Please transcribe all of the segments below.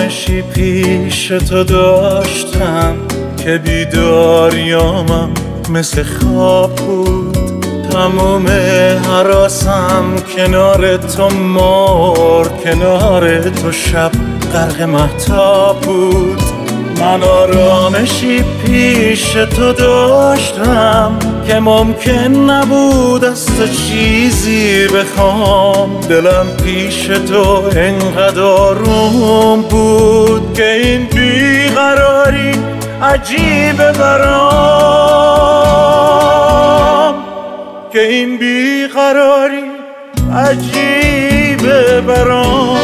آرامشی پیش تو داشتم که بیداریامم مثل خواب بود. تموم حراسم کنار تو مار، کنار تو شب غرق مهتاب بود. من آرامشی پیش تو داشتم که ممکن نبود از تو چیزی بخوام. دلم پیش تو انقدر آروم بود که این بیقراری عجیبه برام، که این بیقراری عجیبه برام.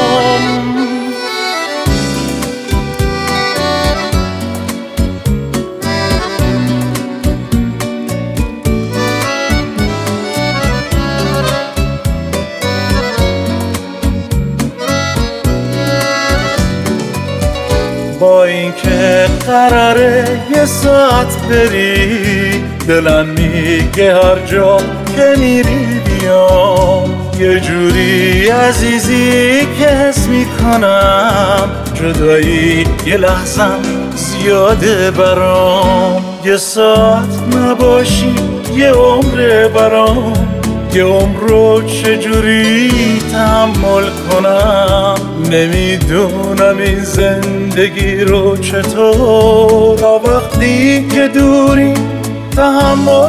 با اینکه قراره یه ساعت بری، دلم میگه هر جا که میری بیام. یه جوری عزیزی که حس میکنم جدایی یه لحظم زیاده برام. یه ساعت نباشی یه عمره برام، یه عمر رو چجوری تحمل کنم. نمیدونم این زندگی رو چطور تا وقتی که دوری تحمل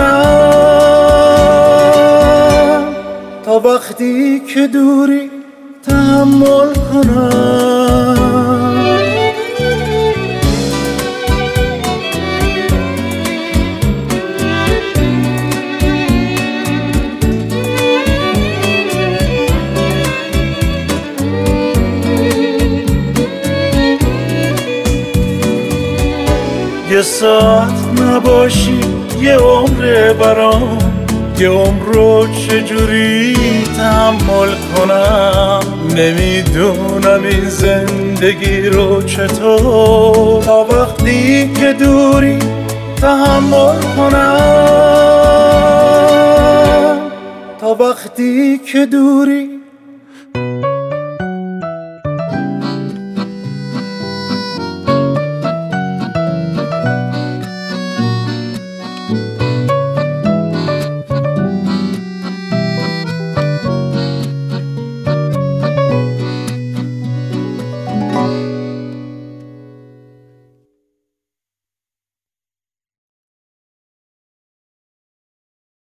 کنم، تا وقتی که دوری تحمل کنم. یه ساعت نباشی یه عمره برام، یه عمر رو چجوری تحمل کنم. نمیدونم این زندگی رو چطور تا وقتی که دوری تحمل کنم، تا وقتی که دوری